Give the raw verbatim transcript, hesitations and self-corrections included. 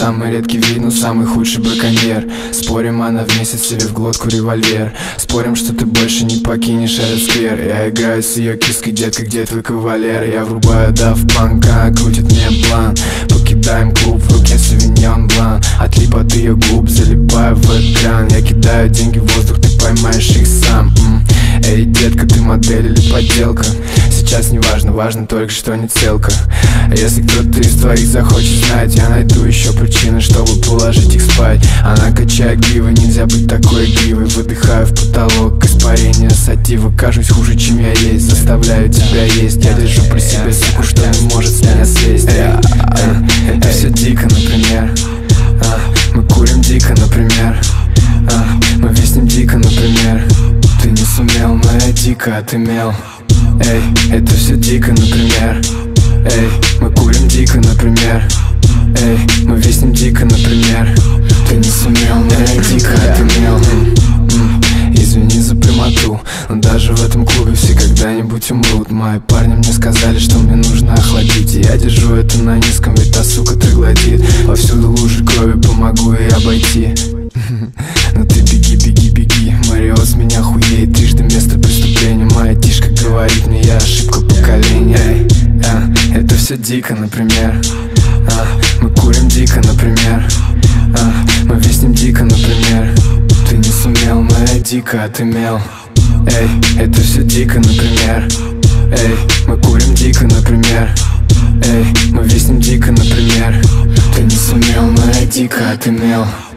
самый редкий вид, но самый худший браконьер. Спорим, она вместе себе в глотку револьвер. Спорим, что ты больше не покинешь этот сквер. Я играю с ее киской, детка, где твой кавалер? Я врубаю Daft Punk, она крутит мне план. Покидаем клуб, в руке савиньон блан. Отлип от ее губ, залипаю в экран. Я кидаю деньги в воздух, ты поймаешь их сам. М-м. Эй, детка, ты модель или подделка? Сейчас не важно, важно только, что не целка. А если кто-то из твоих захочет знать, я найду еще причины, чтобы положить их спать. Она качает гривы, нельзя быть такой игривой. Выдыхаю в потолок, испарение сатива. Кажусь хуже, чем я есть, заставляю тебя есть. Я держу при себе суку, что не может с меня слезть. Эй, эй, это все дико, например. а, Мы курим дико, например. а, Мы виснем дико, например. Ты не сумел, но я дико отымел. Эй, это все дико, например. Эй, мы курим дико, например. Эй, мы виснем дико, например. Ты не сумел, но я дико отымел. Извини за прямоту, но даже в этом клубе все когда-нибудь умрут. Мои парни мне сказали, что мне нужно охладить, и я держу это на низком, ведь та сука троглодит. Повсюду лужи крови, помогу ей обойти. Но ты беги, беги, беги, Марио с меня хуеет. Трижды место преступления, моя тишка говорит мне, я ошибка поколения. Эй, а, это все дико, например. а, Мы курим дико, например. а, Мы виснем дико, например. Ты не сумел, но я дико отымел. Эй, это все дико, например. Эй, мы курим дико, например. Эй, мы виснем дико, например. Ты не сумел, но я дико отымел.